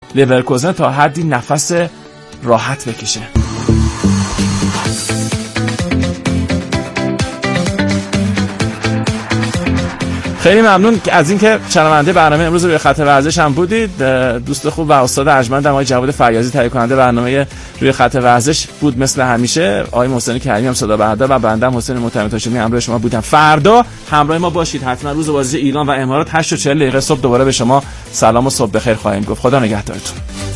لورکوزن تا حدی نفس راحت بکشه. خیلی ممنون از اینکه شنونده برنامه امروز روی خط ورزش هم بودید. دوست خوب و استاد ارجمند آقای جواد فیاضی تهیه کننده برنامه روی خط ورزش بود مثل همیشه. آقای محسن کریمی هم صدا بردار و بنده حسین معتمدهاشمی همراه شما بودم. فردا همراه ما باشید حتما. روز بازی ایران و امارات 8:40 صبح دوباره به شما سلام و صبح بخیر خواهیم گفت. خدا نگهدارتون.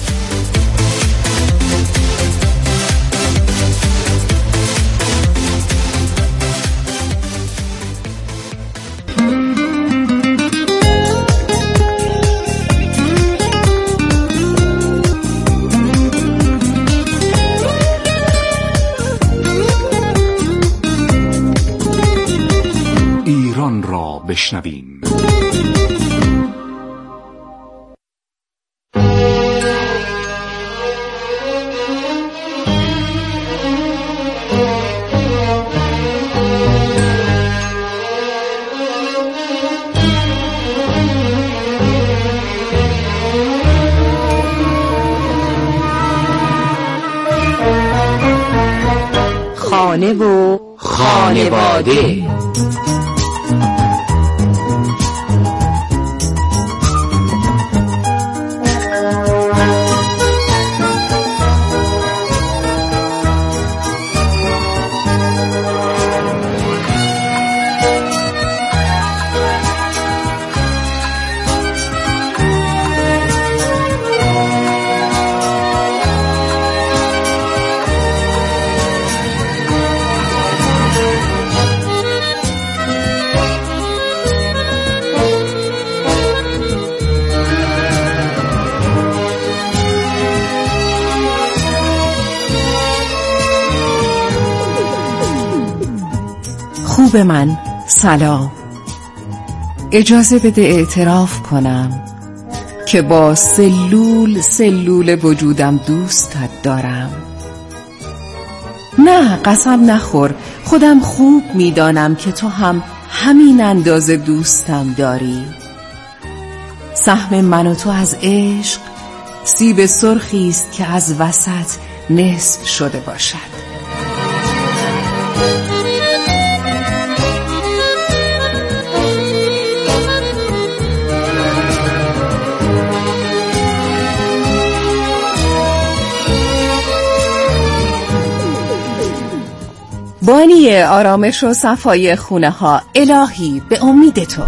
بشنویم. خانه و خانواده. خوب من سلام. اجازه بده اعتراف کنم که با سلول وجودم دوستت دارم. نه قسم نخور، خودم خوب میدانم که تو هم همین اندازه دوستم داری. سهم من و تو از عشق سیب سرخی است که از وسط نصف شده باشد. بانی آرامش و صفای خونه ها، الهی به امید تو.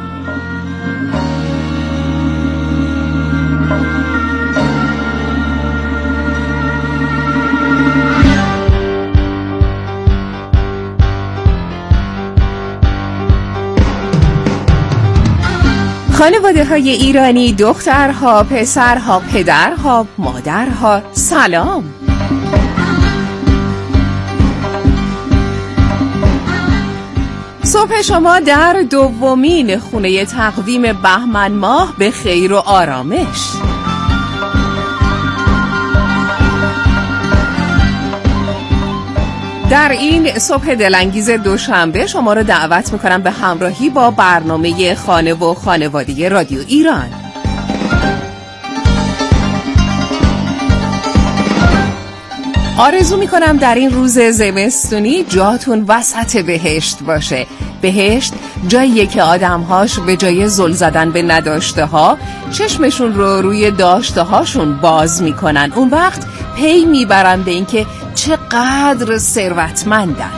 خانواده های ایرانی، دخترها، پسرها، پدرها، مادرها، سلام. صبح شما در دومین خونه تقویم بهمن ماه به خیر و آرامش. در این صبح دلانگیز دوشنبه شما رو دعوت میکنم به همراهی با برنامه خانه و خانواده رادیو ایران. آرزو میکنم در این روز زمستونی جاتون وسط بهشت باشه. بهشت جاییه که آدمهاش به جای زل زدن به نداشته ها چشمشون رو روی داشته هاشون باز میکنن. اون وقت پی میبرن به اینکه چقدر ثروتمندن.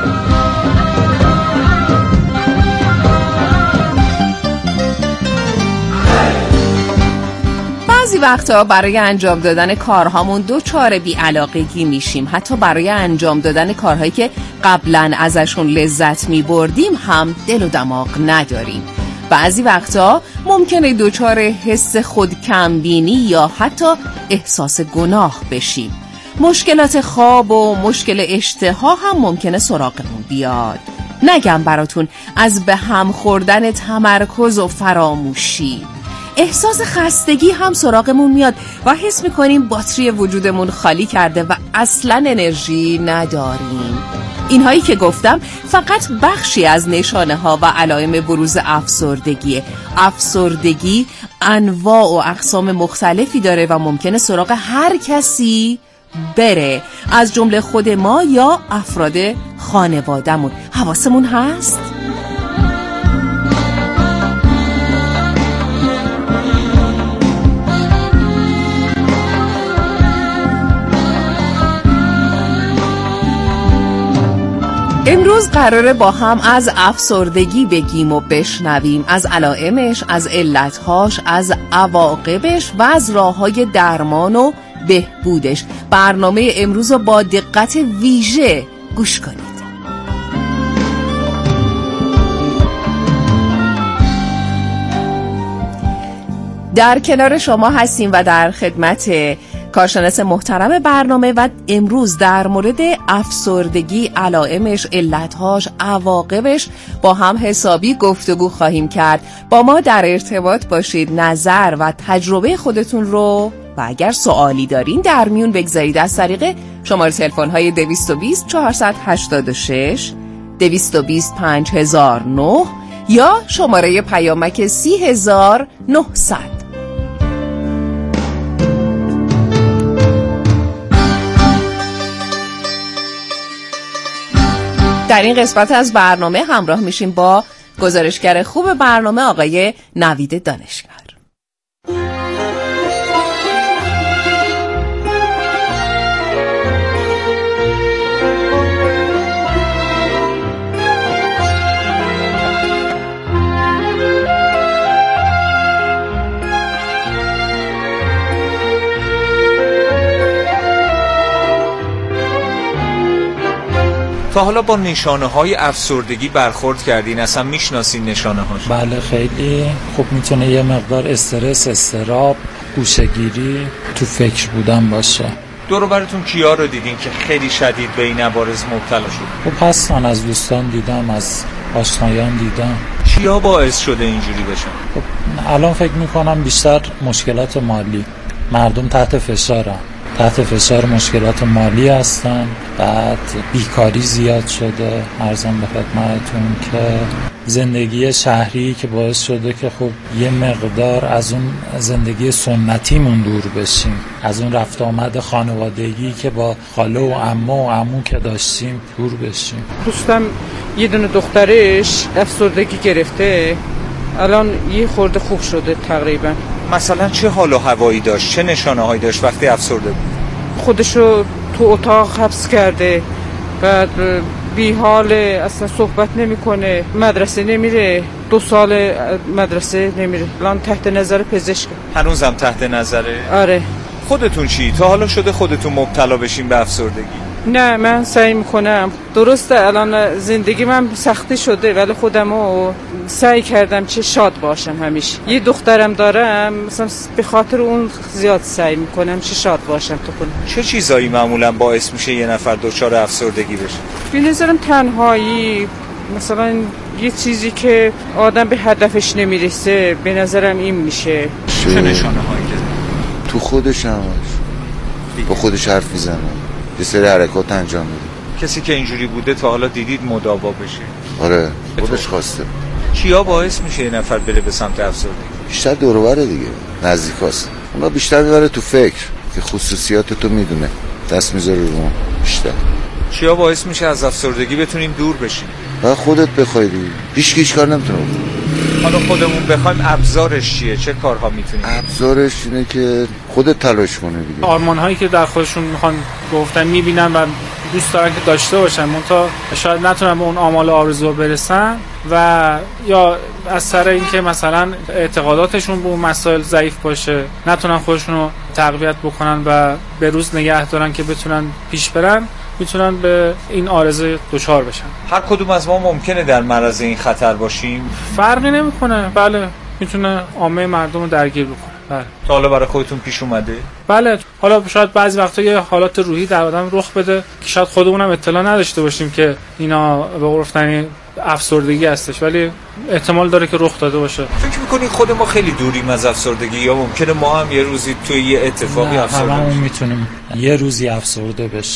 بعضی وقتا برای انجام دادن کارهامون دوچار بی‌علاقگی میشیم. حتی برای انجام دادن کارهایی که قبلا ازشون لذت میبردیم هم دل و دماغ نداریم. بعضی وقتا ممکنه دوچار حس خود کمبینی یا حتی احساس گناه بشیم. مشکلات خواب و مشکل اشتها هم ممکنه سراغمون بیاد. نگم براتون از به هم خوردن تمرکز و فراموشی. احساس خستگی هم سراغمون میاد و حس میکنیم باتری وجودمون خالی کرده و اصلا انرژی نداریم. اینهایی که گفتم فقط بخشی از نشانه ها و علائم بروز افسردگیه. افسردگی انواع و اقسام مختلفی داره و ممکنه سراغ هر کسی بره، از جمله خود ما یا افراد خانواده‌مون. حواسمون هست؟ امروز قراره با هم از افسردگی بگیم و بشنویم، از علائمش، از علتهاش، از عواقبش و از راه‌های درمان و بهبودش. برنامه امروز رو با دقت ویژه گوش کنید. در کنار شما هستیم و در خدمت کارشناس محترم برنامه و امروز در مورد افسردگی، علائمش، علتهاش، عواقبش با هم حسابی گفتگو خواهیم کرد. با ما در ارتباط باشید، نظر و تجربه خودتون رو و اگر سوالی دارین در میون بگذارید از طریق شماره تلفن‌های 220 486 220 5009 یا شماره پیامک 30900. در این قسمت از برنامه همراه میشیم با گزارشگر خوب برنامه آقای نوید دانشگر. تا حالا با نشانه‌های افسردگی برخورد کردین؟ اصلا میشناسین نشانه‌هاش؟ بله خیلی خوب. میتونه یه مقدار استرس، اضطراب، گوشه‌گیری، تو فکر بودن باشه. دور و براتون کیا رو دیدین که خیلی شدید به این عوارض مبتلا شد؟ خب هستن، از دوستان دیدم، از آشنایان دیدم. چیا باعث شده اینجوری بشن؟ خب الان فکر میکنم بیشتر مشکلات مالی. مردم تحت فشار مشکلات مالی هستن، بعد بیکاری زیاد شده. عرضم به خدمتتون که زندگی شهری که باعث شده که خب یه مقدار از اون زندگی سنتیمون دور بشیم، از اون رفت آمد خانوادگی که با خاله و عمو که داشتیم دور بشیم. دوستم یه دونه دخترش افسردگی گرفته، الان یه خورده خوب شده تقریبا. مثلا چه حال و هوایی داشت؟ چه نشانه‌هایی داشت وقتی افسرده بود؟ خودشو تو اتاق حبس کرده، بعد بی حال، اصلا صحبت نمیکنه، مدرسه نمیره، 2 سال مدرسه نمیره، الان تحت نظر پزشک. هنوزم تحت نظره؟ آره. خودتون چی؟ تا حالا شده خودتون مبتلا بشین به افسردگی؟ نه، من سعی میکنم. درسته الان زندگی من سختی شده ولی خودمو سعی کردم چه شاد باشم همیشه. یه دخترم دارم، مثلا به خاطر اون زیاد سعی میکنم چه شاد باشم تو خودم. چه چیزایی معمولا باعث میشه یه نفر دچار افسردگی بشه؟ به نظرم تنهایی، مثلا یه چیزی که آدم به هدفش نمیرسه، به نظرم این میشه. چه نشانه‌هایی که تو خودش هم با خودش حرف میزنه، یه سری حرکات انجام میده. کسی که اینجوری بوده تا حالا دیدید مداوا بشه؟ آره، خودش خواسته. چیا باعث میشه یه نفر بره به سمت افسردگی؟ بیشتر دور و بره دیگه، نزدیکاست. اونا بیشتر میبره تو فکر که خصوصیات تو میدونه، دست میذاره رو اون بیشتر. چیا باعث میشه از افسردگی بتونیم دور بشیم؟ باید خودت بخوای دیگه، هیچ کار نمیتونه بکنه. حالا خودمون بخوایم ابزارش چیه؟ چه کارها میتونیم؟ ابزارش اینه که خودت تلاش کنه دیگه. آرمان‌هایی که در خودشون میخوان گفتن میبینن و دوست دارن که داشته باشن، منتها شاید نتونن به اون آمال آرزو برسن و یا از سر اینکه مثلا اعتقاداتشون به اون مسائل ضعیف باشه، نتونن خودشون رو تقویت بکنن و به روز نگه دارن که بتونن پیش برن، میتونن به این آرزه دچار بشن. هر کدوم از ما ممکنه در معرض این خطر باشیم؟ فرقی نمیکنه. بله، میتونه عامه مردم رو درگیر بکنه. بله. تا حالا برای خودتون پیش اومده؟ بله، حالا شاید بعضی وقتا یه حالات روحی در آدم رخ بده که شاید خودمون هم اطلاع نداشته باشیم که اینا به قول گفتنی افسردگی هستش، ولی احتمال داره که رخ داده باشه. فکر می‌کنید خود ما خیلی دوریم از افسردگی یا ممکنه ما هم یه روزی توی یه اتفاقی افسرده بشیم؟ هممون میتونیم یه روزی افسرده بشیم.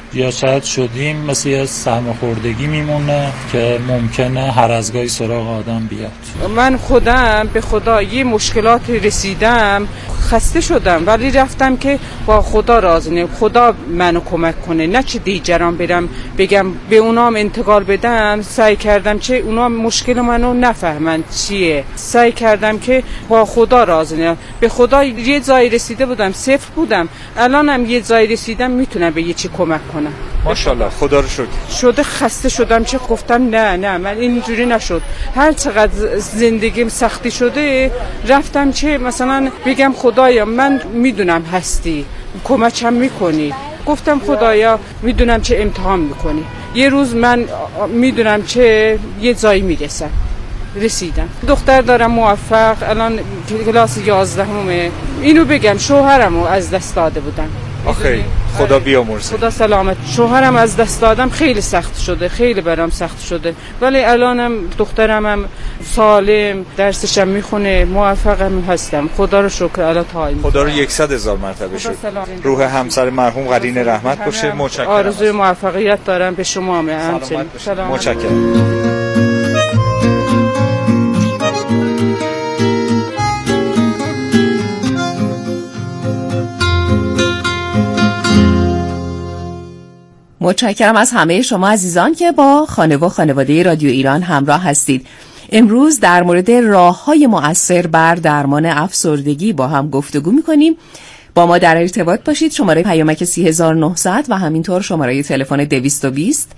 یا شاید شدیم مثل یه سرماخوردگی میمونه که ممکنه هر از گاهی سراغ آدم بیاد. من خودم به خدا یه مشکلات رسیدم، خسته شدم، ولی رفتم که با خدا راضی، خدا منو کمک کنه، نه چه دیگران برم بگم به اونام انتقال بدم. سعی کردم چه اونام مشکل منو نفهمن چیه، سعی کردم که با خدا راضی، به خدا یه جای رسیده بودم، صفر بودم، الانم یه جای رسیدم، میتونم به یه چی کمک کنم. ماشاءالله، خدا رو شکر. شده خسته شدم، چه گفتم نه من اینجوری نشد. هر چقدر زندگیم سختی شده رفتم چه مثلا بگم خدایا من میدونم هستی، کمکم میکنی. گفتم خدایا میدونم چه امتحان میکنی، یه روز من میدونم چه یه جایی میرسم. رسیدم. دختر دارم موفق، الان کلاس 11مه. اینو بگم شوهرمو از دست داده بودم. آخه خدا بیامرزه. خدا سلامت. شوهرم از دست دادم، خیلی سخت شده، خیلی برام سخت شده، ولی الانم دخترم هم سالم، درسشم میخونه، موفقم هستم. خدا رو شکر. الان تا خدا رو 100,000 مرتبه شکر. روح همسر مرحوم قرین رحمت باشه. متشکرم. آرزوی موفقیت دارم به شما همچنین. سلام. متشکرم. متشکرم از همه شما عزیزان که با خانواده رادیو ایران همراه هستید. امروز در مورد راه‌های مؤثر بر درمان افسردگی با هم گفتگو می‌کنیم. با ما در ارتباط باشید. شماره پیامک 30900 و همینطور شماره تلفن 220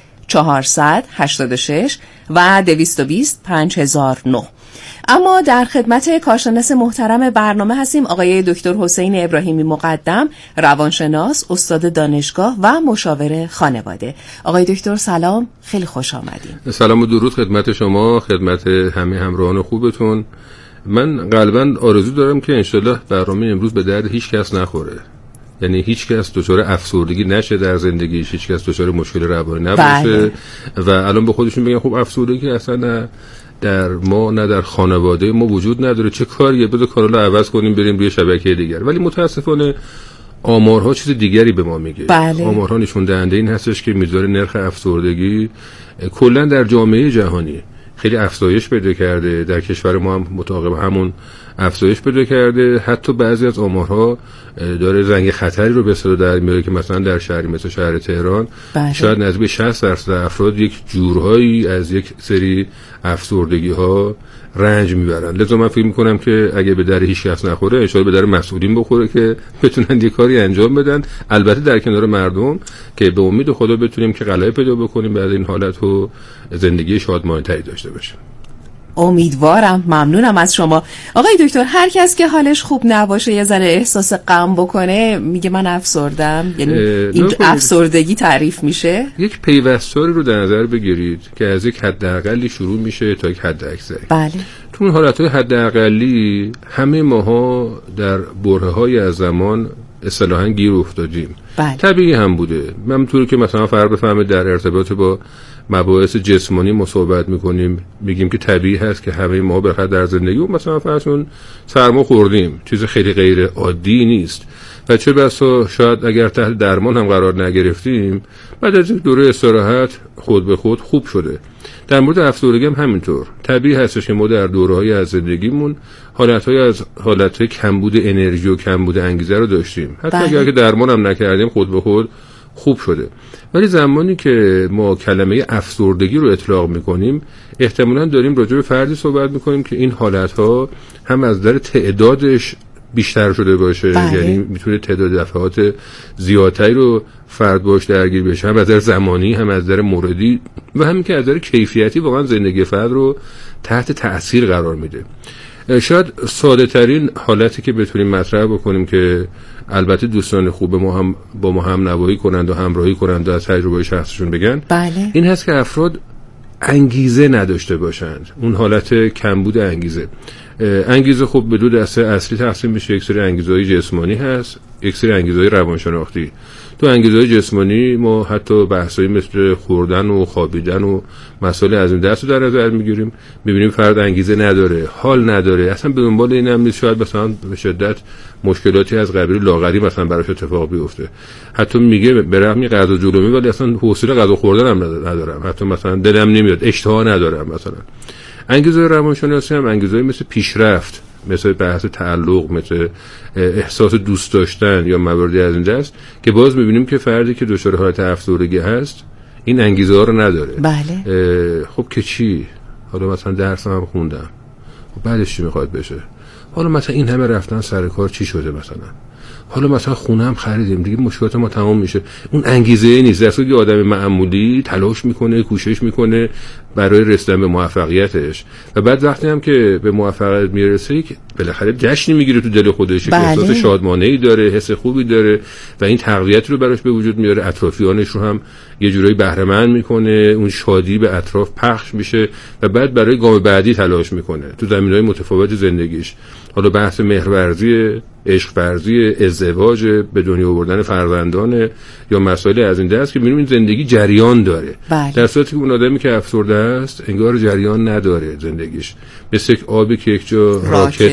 486 و 220 5009. اما در خدمت کارشناس محترم برنامه هستیم، آقای دکتر حسین ابراهیمی مقدم، روانشناس، استاد دانشگاه و مشاور خانواده. آقای دکتر سلام، خیلی خوش آمدید. سلام و درود خدمت شما، خدمت همه همراهان خوبتون. من قلباً آرزو دارم که انشالله برنامه امروز به درد هیچ کس نخوره، یعنی هیچ کس دچار افسردگی نشه در زندگیش، هیچ کس دچار مشکل روانی نباشه. و الان به خودشون بگن خب افسردگی اصلا نه در ما نه در خانواده ما وجود نداره، چه کاریه، بذار کارا رو عوض کنیم بریم روی شبکه دیگر. ولی متاسفانه آمارها چیز دیگری به ما میگه. بله. آمارها نشون دهنده این هستش که میزان نرخ افسردگی کلا در جامعه جهانی خیلی افزایش پیدا کرده، در کشور ما هم مطابق همون افزایش پیدا کرده. حتی بعضی از آمارها داره زنگ خطری رو به صدا در میاره که مثلا در شهری مثل شهر تهران شاید نزدیک 60% افراد یک جورهایی از یک سری افسردگی ها رنج میبرن. لذا من فکر میکنم که اگه به در هیچ کس نخوره، ان شاءالله به در مسئولین بخوره که بتونن یه کاری انجام بدن، البته در کنار مردم، که به امید خدا بتونیم که غلبه پیدا بکنیم بعد این حالت و زندگی شادمانه‌تری داشته باشیم. امیدوارم. ممنونم از شما آقای دکتر. هر کس که حالش خوب نباشه یه ذره احساس غم بکنه میگه من افسردم، یعنی این افسردگی تعریف میشه. یک پیوستاری رو در نظر بگیرید که از یک حداقلی شروع میشه تا یک حد اکثری. بله. تو اون حالتهای حداقلی همه ماها در برهه‌های از زمان اصطلاحاً گیر افتادیم. بله. طبیعی هم بوده. همونطوری که مثلا فرق بفهمه در ارتباط با مباحث جسمانی ما صحبت میکنیم، میگیم که طبیعی هست که همه ما بخاطر در زندگی و مثلا فرضون سرما خوردیم، چیز خیلی غیر عادی نیست. و چه بسا شاید اگر تحت درمان هم قرار نگرفتیم، بعد از یک دوره استراحت خود به خود خوب شده. در مورد افسردگی هم همینطور. طبیعی هستش که ما در دوره‌های از زندگیمون حالتهای کمبود انرژی و کمبود انگیزه رو داشتیم، حتی اگر که درمان هم نکردیم خود به خود خوب شده. ولی زمانی که ما کلمه افسردگی رو اطلاق میکنیم، احتمالاً داریم راجع به فردی صحبت میکنیم که این حالتها هم از در تعدادش بیشتر شده باشه. بله. یعنی میتونه تعداد دفعات زیادتری رو فرد باش درگیر بشه، هم از در زمانی، هم از در موردی، و همین که از در کیفیتی واقعا زندگی فرد رو تحت تأثیر قرار میده. شاید ساده ترین حالتی که بتونیم مطرح بکنیم که البته دوستان خوب ما هم با ما هم نوایی کنند و همراهی کنند و از تجربه شخصشون بگن، بله. این هست که افراد انگیزه نداشته باشند. اون حالت کمبود انگیزه. انگیزه خب به دو دسته اصلی تقسیم میشه. یک سری انگیزه‌های جسمانی هست، یک سری انگیزه‌های روانشناختی. تو انگیزه‌های جسمانی ما حتی بحثایی مثل خوردن و خوابیدن و مسائل از این دست رو در نظر میگیریم، میبینیم فرد انگیزه نداره، حال نداره، اصلا به دنبال این هم نیست، شاید مثلا به شدت مشکلاتی از قبیل لاغری مثلا براش اتفاق بیفته، حتی میگه برام می غذا جلومه ولی اصلا حوصله غذا خوردن هم ندارم، حتی مثلا دلم نمیاد، اشتها ندارم. مثلا انگیزه روانشناسی هم انگیزه‌ای مثل پیشرفت، مثل بحث تعلق، مثل احساس دوست داشتن یا مواردی از این دست که باز میبینیم که فردی که دچار حالت افسردگی هست این انگیزه ها رو نداره. بله. خب که چی؟ حالا مثلا درسم هم خوندم، خب بعدش چی میخواد بشه؟ حالا مثلا این همه رفتن سر کار چی شده؟ مثلا حالا مثلا خونه هم خریدیم دیگه مشکلات ما تمام میشه. اون انگیزه نیست. در صورتی که آدم معمولی تلاش میکنه، کوشش میکنه برای رسیدن به موفقیتش و بعد وقتی هم که به موفقیت میرسه بالاخره جشنی میگیره تو دل خودش، که احساس شادمانه‌ای داره، حس خوبی داره و این تقویت رو براش به وجود میاره، اطرافیانش رو هم یه جورایی بهره مند میکنه، اون شادی به اطراف پخش میشه و بعد برای گام بعدی تلاش میکنه تو زمینه‌های متفاوت زندگیش. حالا بحث مهرورزی، عشق ورزی، ازدواج، به دنیا آوردن فرزندان یا مسائل از این دست که می‌بینیم این زندگی جریان داره. در صورتی که اون آدمی که افسرده است انگار جریان نداره زندگیش، مثل یک آبی که یک جا راکت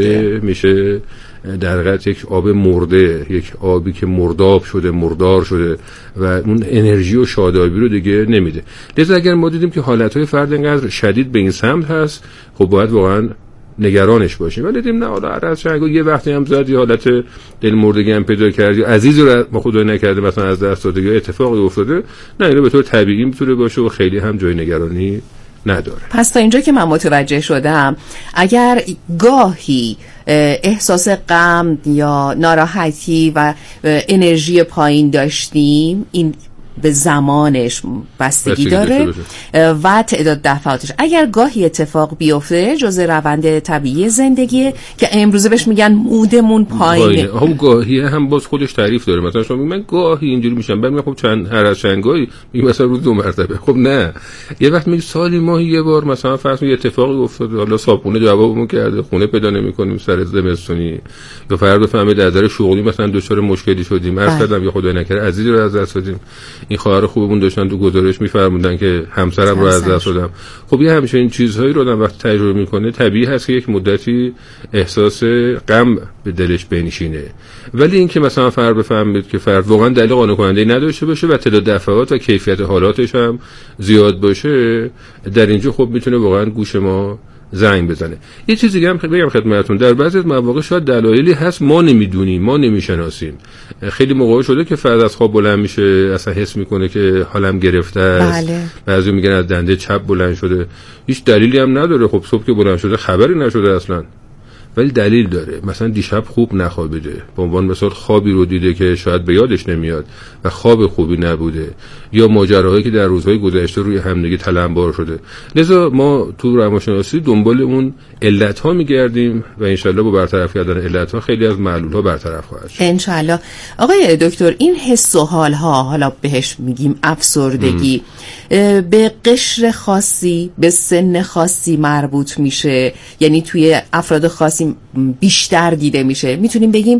میشه در حقیقت یک آب مرده، یک آبی که مرداب شده، مردار شده و اون انرژی و شادابی رو دیگه نمیده. لذا اگر ما دیدیم که حالتهای فرد اینقدر شدید به این سمت هست، خب باید واقعا نگرانش باشیم. ولی دیدیم نه حالا عرض شنگو یه وقتی هم زاد یه حالت دلمردگی هم پیدا کرد یا عزیز رو ما خدای نکرده مثلا از دست داده یا اتفاقی افتاده، نه اینو به طور طبیعی میتونه باشه و خیلی هم جای نگرانی نداره. پس تا اینجا که من متوجه شدم اگر گاهی احساس غم یا ناراحتی و انرژی پایین داشتیم، این به زمانش بستگی داره و تعداد دفعاتش. اگر گاهی اتفاق بیفته جزء روند طبیعی زندگیه که امروزه بهش میگن مودمون پایینه. هم گاهی هم باز خودش تعریف داره. مثلا شما من گاهی اینجوری میشم، بعد میگم خب هر از چند گاهی میگم مثلا روز 2 مرتبه. خب نه، یه وقت میگه سالی ماهی یه بار مثلا فرض یه اتفاقی افتاده، حالا صابونه جوابمون کرده، خونه پیدا نمی‌کنیم سر زمستونی، یا فردا فهمید از نظر شغلی مثلا دچار مشکلی شدیم، عرض کردم یا خدای نکرده عزیزی رو از دست دادیم. این خواهر خوبمون داشتن تو گزارش میفرمودن که همسرم رو از دست دادم. خب یه همیشه این چیزهایی رو آدم وقتی تجربه میکنه طبیعی هست که یک مدتی احساس غم به دلش بنشینه، ولی این که مثلا فرد بفهمید که فرد واقعا دلیل قانع کننده نداشته باشه و تعداد دفعات و کیفیت حالاتش هم زیاد باشه، در اینجا خب میتونه واقعا گوش ما زنگ بزنه. یه چیزی دیگه هم بگم خدمتتون، در بعضی مواقع شاید دلایلی هست ما نمیدونیم، ما نمیشناسیم. خیلی موقع شده که فرد از خواب بلند میشه اصلا حس میکنه که حالم گرفته است. بعضی میگن از دنده چپ بلند شده، هیچ دلیلی هم نداره. خب صبح که بلند شده خبری نشده اصلا، ولی دلیل داره. مثلا دیشب خوب نخوابیده، به عنوان مثال خوابی رو دیده که شاید به یادش نمیاد و خواب خوبی نبوده، یا ماجراهایی که در روزهای گذشته روی همدیگه تلمبار شده. لذا ما تو روانشناسی دنبال اون علت‌ها میگردیم و انشالله با برطرف کردن علت‌ها خیلی از معلول‌ها برطرف خواهد شد. انشالله. آقای دکتر، این حس و حال‌ها، حالا بهش میگیم افسردگی، به قشر خاصی، به سن خاصی مربوط میشه؟ یعنی توی افراد خاصی بیشتر دیده میشه؟ میتونیم بگیم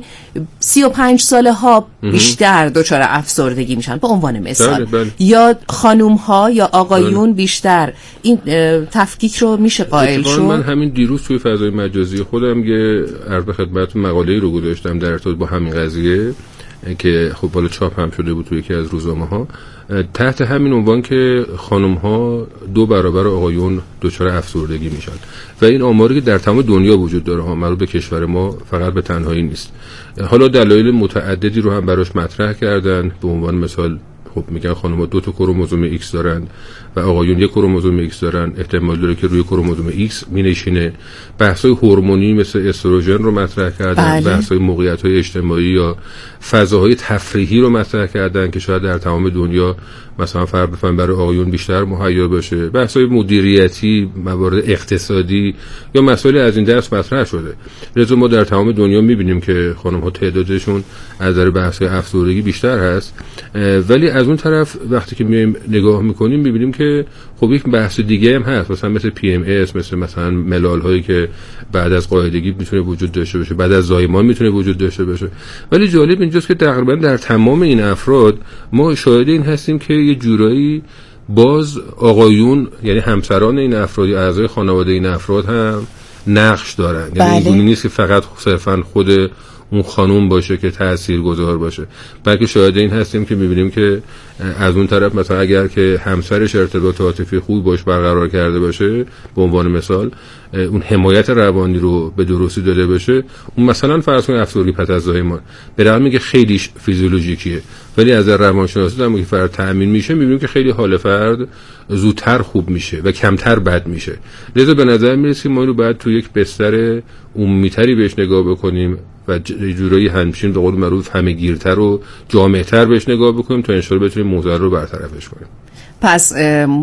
35 ساله ها بیشتر دچار افسردگی میشن به عنوان مثال، بله. یا خانوم ها یا آقایون بیشتر؟ این تفکیک رو میشه قائل شد؟ من همین دیروز توی فضای مجازی خودم یه عرض خدمتتون مقاله‌ای رو گذاشتم در ارتباط با همین قضیه که خب بالا چاپ هم شده بود توی یکی از روزنامه‌ها، تحت همین عنوان که خانم‌ها 2 برابر آقایون دچار افسردگی میشن و این آماری که در تمام دنیا وجود داره ها، مربوط به کشور ما فقط به تنهایی نیست. حالا دلایل متعددی رو هم براش مطرح کردن. به عنوان مثال خب میگن خانم‌ها 2 تا کروموزوم ایکس دارن و آقایون 1 کروموزوم ایکس دارن، احتمال داره که روی کروموزوم ایکس مینشینه. بحث‌های هورمونی مثل استروژن رو مطرح کردن، بحث‌های موقعیت‌های اجتماعی یا فضاهای تفریحی رو مطرح کردن که شاید در تمام دنیا مثلا فرق بفهم برای آقایون بیشتر مهیا باشه. بحث‌های مدیریتی، موارد اقتصادی یا مسائل از این دست مطرح شده. لذا ما در تمام دنیا می‌بینیم که خانم‌ها تعدادشون از نظر بحث‌های افسردگی بیشتر هست، ولی از اون طرف وقتی که میایم نگاه میکنیم میبینیم که خب یک بحث دیگه هم هست، مثلا مثل PMS، مثلا ملال هایی که بعد از قاعدگی میتونه وجود داشته باشه، بعد از زایمان میتونه وجود داشته باشه. ولی جالب اینجاست که تقریبا در تمام این افراد ما شاهد این هستیم که یه جورایی باز آقایون، یعنی همسران این افراد، اعضای خانواده این افراد هم نقش دارن. یعنی اینجوری نیست که فقط صرفا خود اون خانوم باشه که تاثیرگذار باشه، بلکه شاهد این هستیم که میبینیم که از اون طرف مثلا اگر که همسرش ارتباط عاطفی خوب باش برقرار کرده باشه، به عنوان مثال اون حمایت روانی رو به درستی داده باشه، اون مثلا فرض کنید افسردگی پس از زایمان به رغم اینکه خیلی فیزیولوژیکیه ولی از روانشناسی هم که فرد تأمین میشه، میبینیم که خیلی حال فرد زودتر خوب میشه و کمتر بد میشه. لذا به نظر میرسه که ما رو باید تو یک بستر عمومی‌تری بهش نگاه بکنیم و جورایی همچین به قول معروف همه‌گیرتر و جامع‌تر بهش نگاه بکنیم تا ان شاءالله بتونیم موضوع رو برطرفش کنیم. پس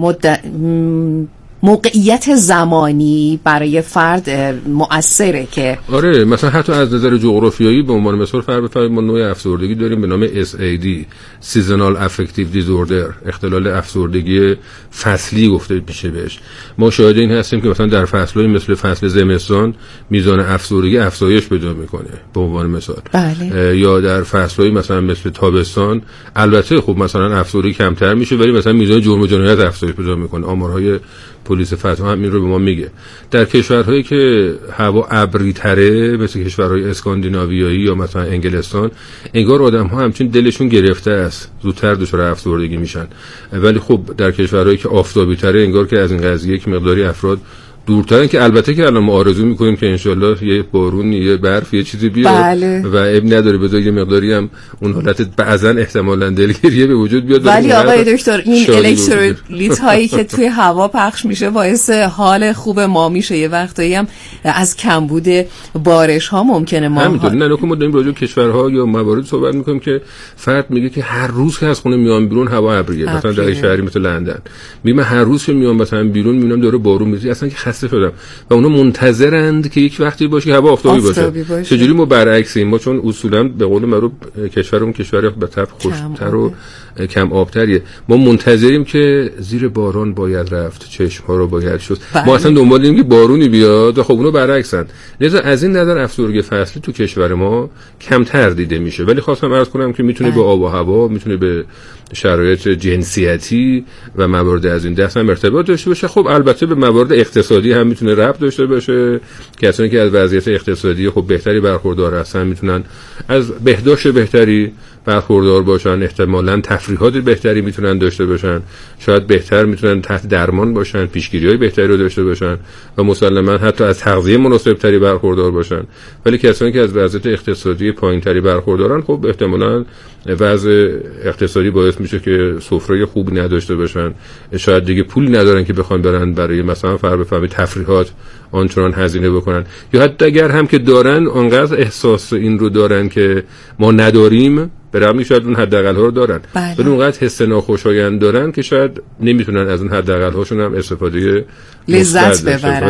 موقعیت زمانی برای فرد مؤثره که آره، مثلا حتی از نظر جغرافیایی به عنوان مثال فرض بفرمایید ما نوع افسردگی داریم به نام SAD Seasonal Affective Disorder، اختلال افسردگی فصلی گفته میشه بهش. ما شاهد این هستیم که مثلا در فصل‌های مثل فصل زمستان میزان افسردگی افزایش پیدا میکنه به عنوان مثال. بله. یا در فصل‌های مثلا مثل تابستان البته خب مثلا افسردگی کمتر میشه ولی مثلا میزان جرم و جنایت افزایش پیدا میکنه. آمارهای پلیس فتح هم این رو به ما میگه. در کشورهایی که هوا ابری تره مثل کشورهای اسکاندیناویایی یا مثلا انگلستان، انگار آدم‌ها همچین دلشون گرفته است، زودتر دچار افسردگی میشن. ولی خب در کشورهایی که آفتابی تره انگار که از این قضیه یک مقداری افراد دورترن، که البته که الان ما آرزو میکنیم که انشالله یه بارون، یه برف، یه چیزی بیاد. بله. و اب نداره بذار یه مقداری هم اون حالت بعضن احتمالاً دلگیریه به وجود بیاد. ولی آقای دکتر این الکترولیت هایی که توی هوا پخش میشه باعث حال خوب ما میشه، یه وقتایی هم از کمبود بارش ها ممکنه ما همینطوری. نه ما داریم راجع به کشورها یا موارد صحبت میکنیم که فرد میگه که هر روز که از خونه میام بیرون هوا ابریه. مثلا در شهری مثل لندن میگم هر روز که میام مثلا بیرون میبینم داره بارون میاد، اصلا که خسته شدم و اونا منتظرند که یک وقتی باشه که هوا آفتابی باشه. چجوری ما برعکسیم؟ ما چون اصولا به قول معروف کشورمون کشور به طب خشک‌تر و کم آبتریه، ما منتظریم که زیر باران باید رفت، چشم‌ها رو باید شست. ما اصلا دنبال اینیم که بارونی بیاد و خب اونا برعکسن. لذا از این نظر افسردگی فصلی تو کشور ما کمتر دیده میشه. ولی خواستم عرض کنم که میتونه به آب و هوا، میتونه به شرایط جنسیتی و موارد از این دست هم ارتباط داشته باشه. خب البته به موارد اقتصادی هم میتونه ربط داشته باشه. کسانی که از وضعیت اقتصادی خب بهتری برخوردار هستن میتونن از بهداشت بهتری برخوردار باشن، احتمالاً تفریحات بهتری میتونن داشته باشن، شاید بهتر میتونن تحت درمان باشن، پیشگیری‌های بهتری رو داشته باشن و مسلماً حتی از تغذیه مناسب‌تری برخوردار باشن. ولی کسانی که از وضعیت اقتصادی پایین‌تری برخوردارن خب احتمالاً وضع اقتصادی باعث میشه که سفره خوبی نداشته باشن، شاید دیگه پولی ندارن که بخوان برن برای مثلا فرض تفریحات آنچنان هزینه بکنن، یا حتی اگر هم که دارن آنقدر احساس این رو دارن که ما نداریم، برای شاید اون حداقل ها رو دارن ولی اونقدر حس ناخوشایند دارن که شاید نمیتونن از اون حداقل هاشون هم استفاده لذت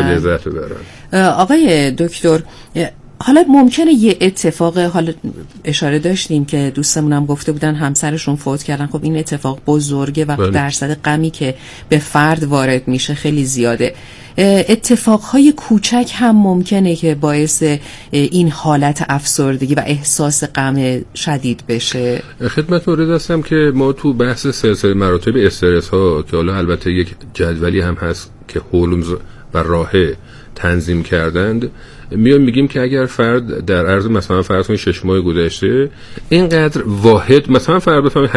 ببرن. آقای دکتر، حالا ممکنه یه اتفاق، حالا اشاره داشتیم که دوستمون هم گفته بودن همسرشون فوت کردن، خب این اتفاق بزرگه و درصد غمی که به فرد وارد میشه خیلی زیاده. اتفاقهای کوچک هم ممکنه که باعث این حالت افسردگی و احساس غم شدید بشه. خدمت مورد هستم که ما تو بحث سلسله مراتب استرس ها که حالا البته یک جدولی هم هست که هولمز و راهه تنظیم کردند، میگیم که اگر فرد در عرض مثلا فرض کنید 6 ماه گذشته اینقدر واحد، مثلا فرض بفرمایید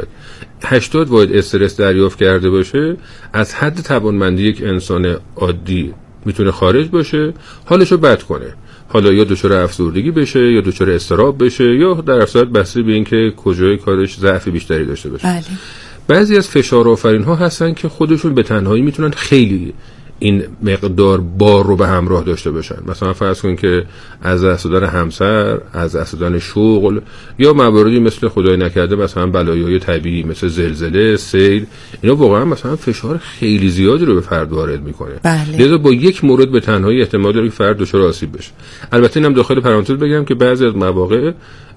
80 واحد استرس دریافت کرده باشه، از حد توانمندی یک انسان عادی میتونه خارج باشه، حالشو بد کنه، حالا یا دچار افسردگی بشه یا دچار اضطراب بشه یا در اصل بسته به اینکه کجای کارش ضعف بیشتری داشته باشه. بله. بعضی از فشار آفرین ها هستن که خودشون به تنهایی میتونن خیلی این مقدار بار رو به همراه داشته باشن. مثلا فرض کن که از دست دادن همسر، از دست دادن شغل، یا مواردی مثل خدای نکرده مثلا بلایای طبیعی مثل زلزله، سیل، اینا واقعا مثلا فشار خیلی زیادی رو به فرد وارد میکنه. لذا با یک مورد به تنهایی احتمال داره که فرد دچار آسیب بشه. البته اینم داخل پرانتز بگم که بعضی از مواقع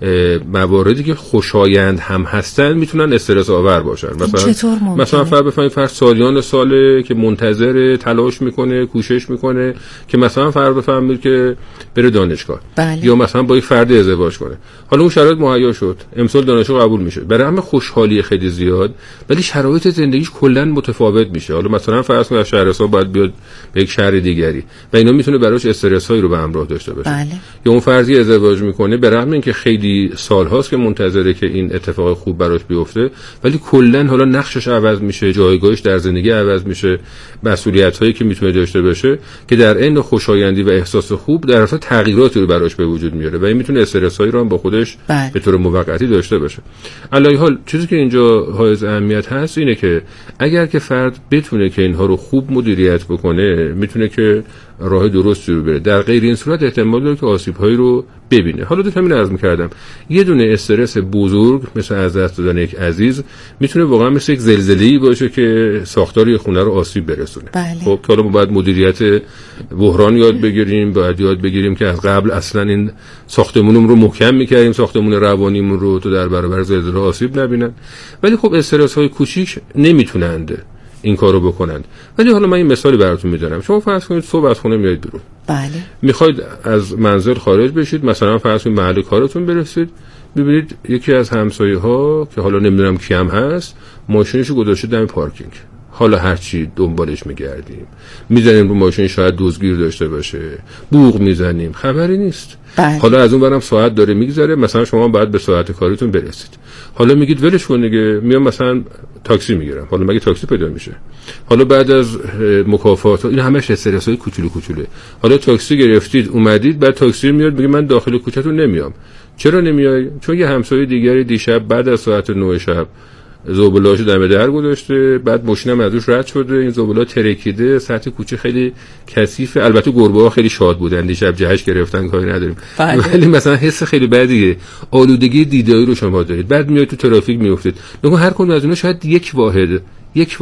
مواردی که خوشایند هم هستن میتونن استرس آور باشن. مثلا فرض بفرمایید فرد سالیان ساله که منتظر تلاش میکنه، کوشش میکنه که مثلا فرض بفرمایید که بره دانشگاه، یا مثلا با یک فرد ازدواج کنه. حالا اون شرایط مهیا شد، امسال دانشگاه قبول میشه، برای همه خوشحالی خیلی زیاد، ولی شرایط زندگیش کلا متفاوت میشه. حالا مثلا فرض کنید از شهرستان باید بیاد به یک شهر دیگری و اینا میتونه براش استرس هایی رو به همراه داشته باشه. یا اون فردی ازدواج میکنه، به رغم اینکه خیلی سالهاست که منتظره که این اتفاق خوب براش بیفته، ولی کلا حالا نقشش عوض میشه، جایگاهش در زندگی عوض میشه، مسئولیت‌هایی که میتونه داشته باشه که در عین خوشایندی و احساس خوب در اصل تغییراتی رو براش به وجود میاره و این میتونه استرس‌هایی رو هم با خودش به طور موقتی داشته باشه. علی حال چیزی که اینجا حائز اهمیت هست اینه که اگر که فرد بتونه که اینها رو خوب مدیریت بکنه، میتونه که راه درستی رو بره. در غیر این صورت احتمال داره که آسیب‌هایی رو ببینه. حالا داشتم اینو عرض می‌کردم، یه دونه استرس بزرگ مثل از دست دادن یک عزیز میتونه واقعا مثل یک زلزله‌ای باشه که ساختار یه خونه رو آسیب برسونه. خب که حالا ما باید مدیریت بحران یاد بگیریم، باید یاد بگیریم که از قبل اصلا این ساختمونمون رو محکم می‌کردیم، ساختمون روانیمون رو تو در برابر زلزله آسیب نبینن. ولی خب استرس‌های کوچیک نمیتونند این کارو بکنند. ولی حالا من این مثالی براتون میذارم. شما فرض کنید صبح از خونه میایید بیرون. میخواید از منزل خارج بشید، مثلا فرض کنید محل کارتون برسید، ببینید یکی از همسایه‌ها که حالا نمیدونم کیم هست، ماشینشو گذاشته دم پارکینگ. حالا هرچی دنبالش میگردیم، میزنیم رو ماشین شاید دزدگیر داشته باشه، بوق میزنیم، خبری نیست. حالا از اون برم ساعت داره میگذره، مثلا شما باید به ساعت کاریتون برسید. حالا میگید ولش کن دیگه، میام مثلا تاکسی میگیرم. حالا مگه تاکسی پیدا میشه؟ حالا بعد از مکافات این همش استرس‌های کوچولو کوچوله. حالا تاکسی گرفتید، اومدید، بعد تاکسی میاد میگه من داخل کوچه‌تون نمیام. چرا نمیای؟ چون یه همسایه دیگری دیشب بعد از ساعت 9 شب زباله‌اشو دم در گذاشته، بعد ماشینم ازش رد شده، این زباله ترکیده، سطح کوچه خیلی کثیفه. البته گربه‌ها خیلی شاد بودن دیشب، جهش گرفتن، کاری نداریم. ولی مثلا حس خیلی بدیه، آلودگی دیدایی رو شما دارید. بعد میاد تو ترافیک میافتید، نگاه هر کدوم از اونها شاید یک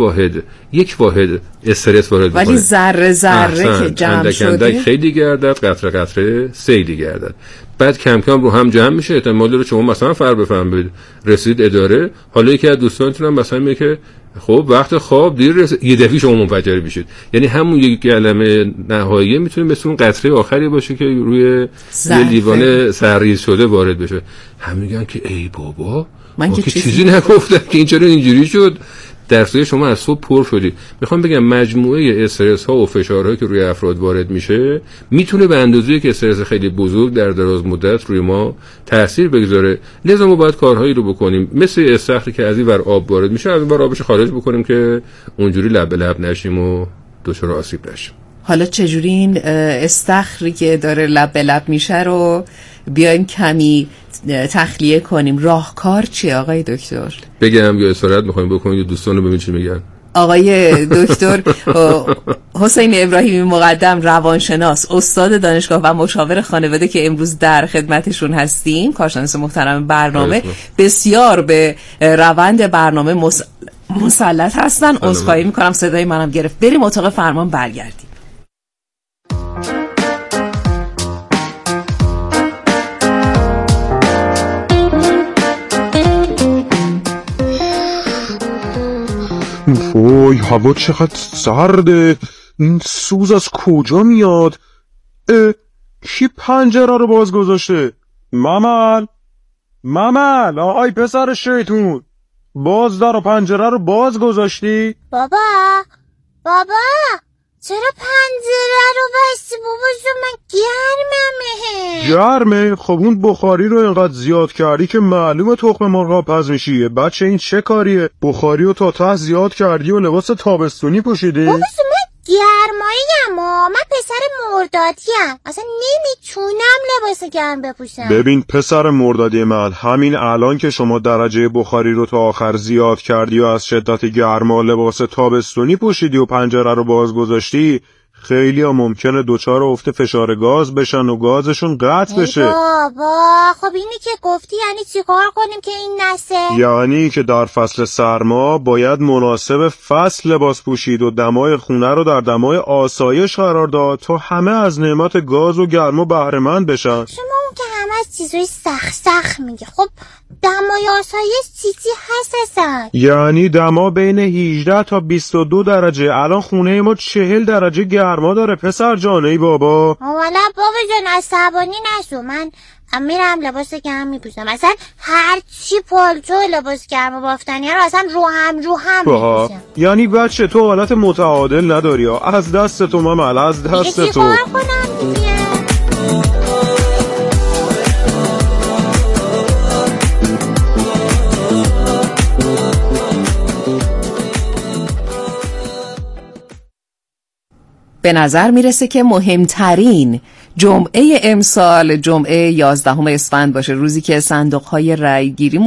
واحد استرس وارد بکنه، ولی ذره که جمع شده خیلی گردد، قطره قطره سیلی گردد. بعد کم کم رو هم جمع میشه. احتمال داره شما مثلا بفهمید رسید اداره، حالا یکی از دوستانتون هم مثلا میگه که خب وقت خواب دیر رسید، یه دفعه شما منفجر میشید. یعنی همون یک کلمه نهاییه میتونه مثل اون قطره آخری باشه که روی یه لیوان سرریز شده وارد بشه. هم میگن که ای بابا من که چیزی نگفتم که این چرا اینجوری شد. درصد شما از صبح پر شدید. میخوام بگم مجموعه استرس ها و فشارهایی که روی افراد وارد میشه میتونه به اندازه‌ای که استرس خیلی بزرگ در دراز مدت روی ما تاثیر بگذاره. لذا ما باید کارهایی رو بکنیم، مثل استخری که از این ور آب وارد میشه از اون ور آبش خارج بکنیم که اونجوری لب به لب نشیم و دچار آسیب نشیم. حالا چجوری این استخری که داره لب به لب میشه رو بیایم کمی تخلیه کنیم؟ راهکار چیه آقای دکتر؟ بگم یا اسارت میخوایم بکنیم یا دوستان رو ببین چی میگن؟ آقای دکتر حسین ابراهیمی مقدم، روانشناس، استاد دانشگاه و مشاور خانواده که امروز در خدمتشون هستیم، کارشناس محترم برنامه، بسیار به روند برنامه مسلط هستن. عذرخواهی میکنم صدای منم گرفت. بریم اتاق فرمان برگردیم. وای هوا چقدر سرده، این سوز از کجا میاد؟ کی پنجره رو باز گذاشته؟ ممل آی پسر شیطون، باز در و پنجره رو باز گذاشتی؟ بابا چرا پنجره رو بستی بابا جون؟ من گرمه؟ خب اون بخاری رو اینقدر زیاد کردی که معلومه تخم مرغ پز میشیه. بچه این چه کاریه؟ بخاری رو تا ته زیاد کردی و لباس تابستونی پوشیدی؟ بابا من گرماییم من پسر مردادیم، اصلا نمیتونم لباس گرم بپوشم. ببین پسر مردادی من، همین الان که شما درجه بخاری رو تا آخر زیاد کردی و از شدت گرما لباس تابستونی پوشیدی و پنجره رو باز گذاشتی، خیلی ها ممکنه دوچار افت فشار گاز بشن و گازشون قطع بشه. بابا خب اینی که گفتی یعنی چیکار کنیم که این نسه؟ یعنی که در فصل سرما باید مناسب فصل لباس پوشید و دمای خونه رو در دمای آسایش قرار داد تا همه از نعمت گاز و گرما بهره مند بشن. شما اون که همه از چیزای سخت میگه. خب دمای آسایش چیزی هست اصلا؟ یعنی دما بین 18 تا 22 درجه. الان خونه ما 40 درجه گرما داره پسر جان. ای بابا والا بابا جان عصبانی نشو، من میرم لباس گرم میپوشم. اصلا هر چی پالتو لباس گرم بافتنی رو اصلا رو هم میپوشم. یعنی بچه تو حالت متعادل نداری ها. از دست تو ممل، از دست تو. چیکار کنم دیگه؟ به نظر میرسه که مهمترین جمعه امسال جمعه 11 اسفند باشه، روزی که صندوق‌های رأی‌گیری